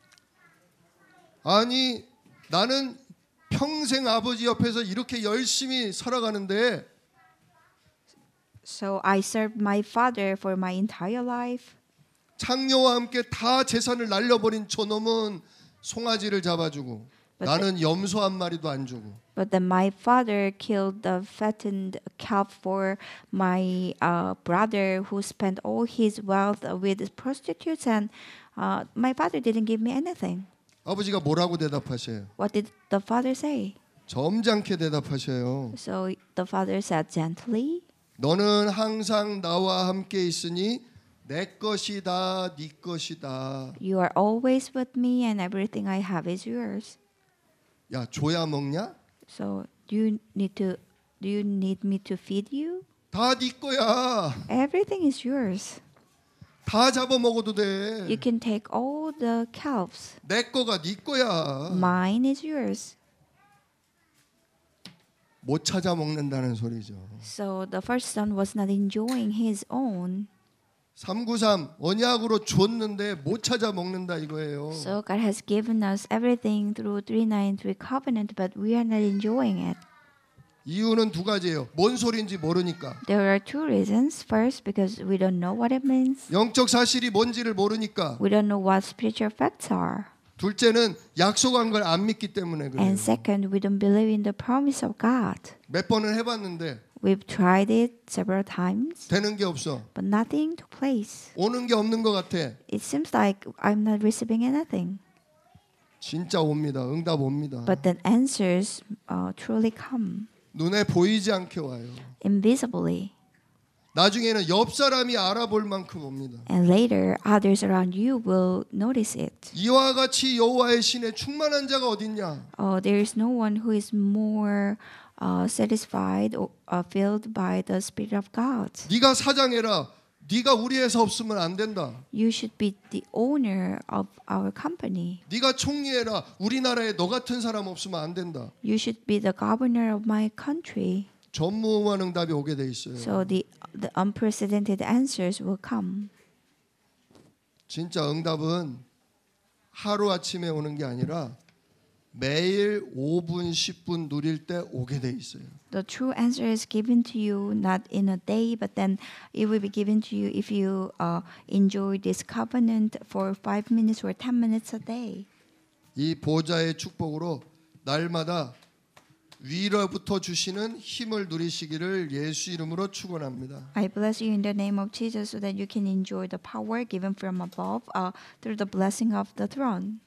아니 나는 평생 아버지 옆에서 이렇게 열심히 살아가는데 So I served my father for my entire life. 창녀와 함께 다 재산을 날려버린 저놈은 송아지를 잡아주고 But 나는 염소 한 마리도 안 주고 But then my father killed the fattened calf for my uh, brother who spent all his wealth with prostitutes, and uh, my father didn't give me anything. 아버지가 뭐라고 대답하셔요? What did the father say? 점잖게 대답하셔요. So the father said gently, 너는 항상 나와 함께 있으니 내 것이다, 네 것이다. you are always with me and everything I have is yours. 야, 줘야 먹냐? So do you need to do you need me to feed you? 다 네 거야. Everything is yours. 다 잡아 먹어도 You 돼. can take all the calves. 내 거가 네 거야. Mine is yours. 못 찾아 먹는다는 소리죠. So the first son was not enjoying his own. 삼구삼 언약으로 줬는데 못 찾아 먹는다 이거예요. So God has given us everything through three ninety-three covenant, but we are not enjoying it. 이유는 두 가지예요. 뭔 소리인지 모르니까. There are two reasons. First, because we don't know what it means. 영적 사실이 뭔지를 모르니까. We don't know what spiritual facts are. 둘째는 약속한 걸 안 믿기 때문에 그래요. And second, we don't believe in the promise of God. 몇 번을 해봤는데 We've tried it several times, 되는 게 없어. but nothing took place. 오는 게 없는 것 같아. It seems like I'm not receiving anything. 진짜 옵니다. 응답 옵니다. But then answers uh, truly come 눈에 보이지 않게 와요. invisibly. 나중에는 옆 사람이 알아볼 만큼 옵니다. And later, others around you will notice it. 이와 같이 여호와의 신에 충만한 자가 어딨냐? Oh, there is no one who is more uh, satisfied or uh, filled by the Spirit of God. 네가 사장해라. 네가 우리 회사 없으면 안 된다. You should be the owner of our company. 네가 총리해라. 우리나라에 너 같은 사람 없으면 안 된다. You should be the governor of my country. 전무후무한 응답이 오게 돼 있어요. So the the unprecedented answers will come. 진짜 응답은 하루 아침에 오는 게 아니라 매일 오 분, 십 분 누릴 때 오게 돼 있어요. The true answer is given to you not in a day, but then it will be given to you if you uh, enjoy this covenant for five minutes or ten minutes a day. 이 보좌의 축복으로 날마다 위로부터 주시는 힘을 누리시기를 예수 이름으로 축원합니다. I bless you in the name of Jesus so that you can enjoy the power given from above uh, through the blessing of the throne.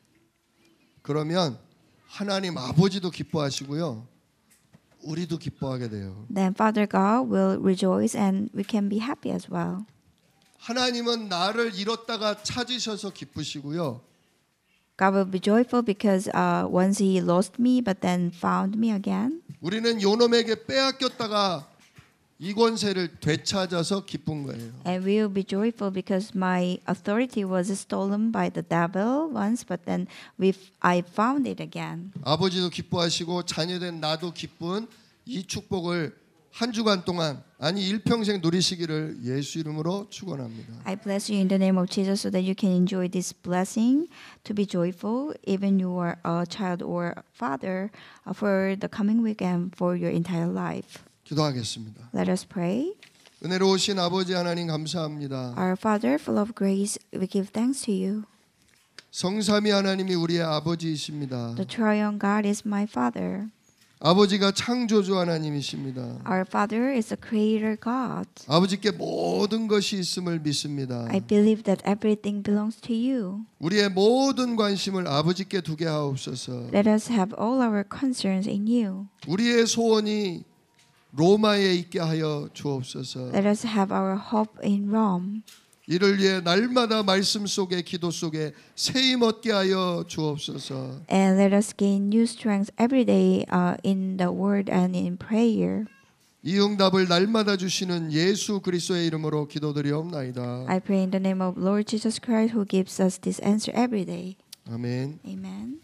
그러면 하나님 아버지도 기뻐하시고요. 우리도 기뻐하게 돼요. Then Father God will rejoice and we can be happy as well. 하나님은 나를 잃었다가 찾으셔서 기쁘시고요. God will be joyful because uh, once He lost me, but then found me again. 우리는 요놈에게 빼앗겼다가 이 권세를 되찾아서 기쁜 거예요. And we will be joyful because my authority was stolen by the devil once, but then we I found it again. 아버지도 기뻐하시고 자녀된 나도 기쁜 이 축복을 한 주간 동안 아니 일평생 누리시기를 예수 이름으로 축원합니다. I bless you in the name of Jesus so that you can enjoy this blessing to be joyful, even you are a child or father, uh, for the coming week and for your entire life. 기도하겠습니다. Let us pray. 은혜로우신 아버지 하나님 감사합니다. Our Father, full of grace, we give thanks to you. 성삼위 하나님이 우리의 아버지이십니다. The triune God is my Father. 아버지가 창조주 하나님이십니다. Our Father is a creator God. 아버지께 모든 것이 있음을 믿습니다. I believe that everything belongs to you. 우리의 모든 관심을 아버지께 두게 하옵소서. Let us have all our concerns in you. 우리의 소원이 로마에 있게 하여 주옵소서. Let us have our hope in Rome. 이를 위해 날마다 말씀 속에 기도 속에 세임 얻게 하여 주옵소서. And let us gain new strength every day uh, in the word and in prayer. 이 응답을 날마다 주시는 예수 그리스도의 이름으로 기도드리옵나이다. I pray in the name of Lord Jesus Christ who gives us this answer every day. 아멘. Amen.